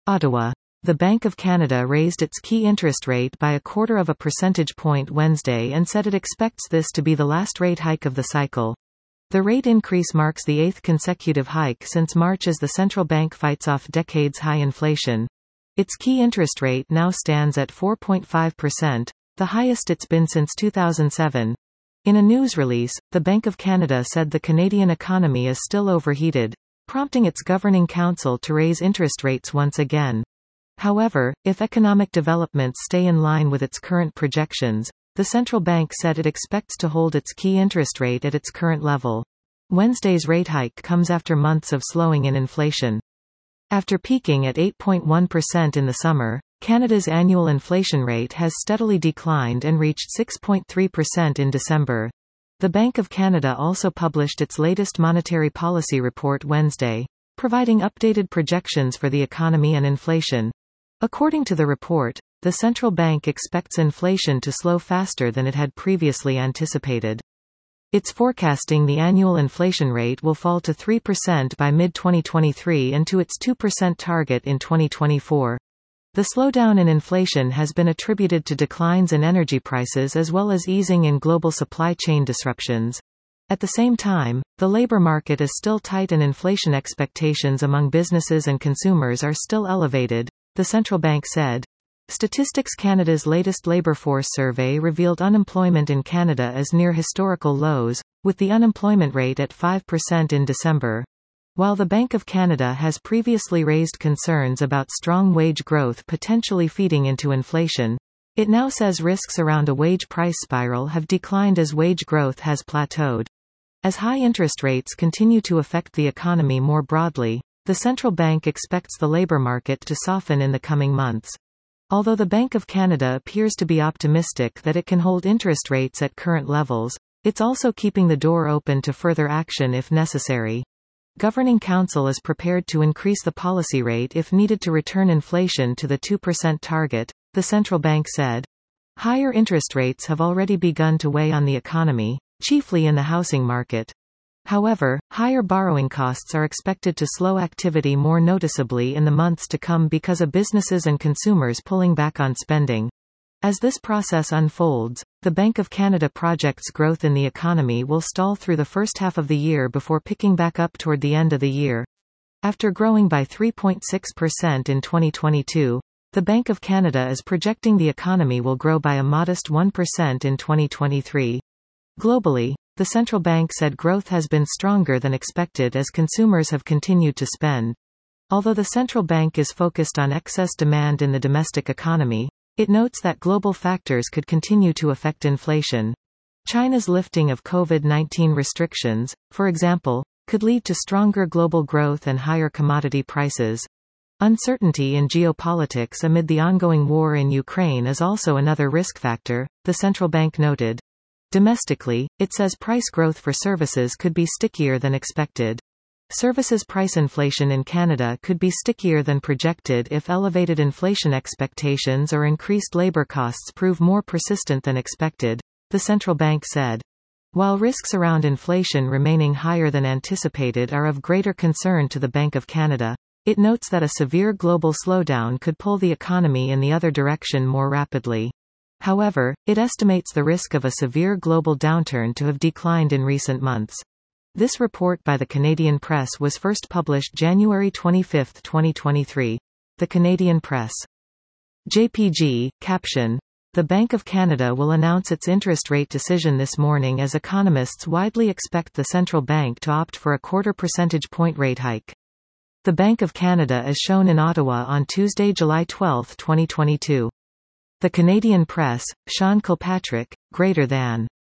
Ottawa. The Bank of Canada raised its key interest rate by 0.25 percentage point Wednesday and said it expects this to be the last rate hike of the cycle. The rate increase marks the 8th consecutive hike since March as the central bank fights off decades-high inflation. Its key interest rate now stands at 4.5%, the highest it's been since 2007. In a news release, the Bank of Canada said the Canadian economy is still overheated, prompting its governing council to raise interest rates once again. However, if economic developments stay in line with its current projections, the central bank said it expects to hold its key interest rate at its current level. Wednesday's rate hike comes after months of slowing in inflation. After peaking at 8.1% in the summer, Canada's annual inflation rate has steadily declined and reached 6.3% in December. The Bank of Canada also published its latest monetary policy report Wednesday, providing updated projections for the economy and inflation. According to the report, the central bank expects inflation to slow faster than it had previously anticipated. It's forecasting the annual inflation rate will fall to 3% by mid-2023 and to its 2% target in 2024. The slowdown in inflation has been attributed to declines in energy prices as well as easing in global supply chain disruptions. At the same time, the labor market is still tight and inflation expectations among businesses and consumers are still elevated, the central bank said. Statistics Canada's latest labor force survey revealed unemployment in Canada is near historical lows, with the unemployment rate at 5% in December. While the Bank of Canada has previously raised concerns about strong wage growth potentially feeding into inflation, it now says risks around a wage price spiral have declined as wage growth has plateaued. As high interest rates continue to affect the economy more broadly, the central bank expects the labor market to soften in the coming months. Although the Bank of Canada appears to be optimistic that it can hold interest rates at current levels, it's also keeping the door open to further action if necessary. Governing Council is prepared to increase the policy rate if needed to return inflation to the 2% target, the central bank said. Higher interest rates have already begun to weigh on the economy, chiefly in the housing market. However, higher borrowing costs are expected to slow activity more noticeably in the months to come because of businesses and consumers pulling back on spending. As this process unfolds, the Bank of Canada projects growth in the economy will stall through the first half of the year before picking back up toward the end of the year. After growing by 3.6% in 2022, the Bank of Canada is projecting the economy will grow by a modest 1% in 2023. Globally, the central bank said growth has been stronger than expected as consumers have continued to spend. Although the central bank is focused on excess demand in the domestic economy, it notes that global factors could continue to affect inflation. China's lifting of COVID-19 restrictions, for example, could lead to stronger global growth and higher commodity prices. Uncertainty in geopolitics amid the ongoing war in Ukraine is also another risk factor, the central bank noted. Domestically, it says price growth for services could be stickier than expected. Services price inflation in Canada could be stickier than projected if elevated inflation expectations or increased labor costs prove more persistent than expected, the central bank said. While risks around inflation remaining higher than anticipated are of greater concern to the Bank of Canada, it notes that a severe global slowdown could pull the economy in the other direction more rapidly. However, it estimates the risk of a severe global downturn to have declined in recent months. This report by the Canadian Press was first published January 25, 2023. The Canadian Press. JPG, caption. The Bank of Canada will announce its interest rate decision this morning as economists widely expect the central bank to opt for a 0.25 percentage point rate hike. The Bank of Canada is shown in Ottawa on Tuesday, July 12, 2022. The Canadian Press, Sean Kilpatrick, greater than.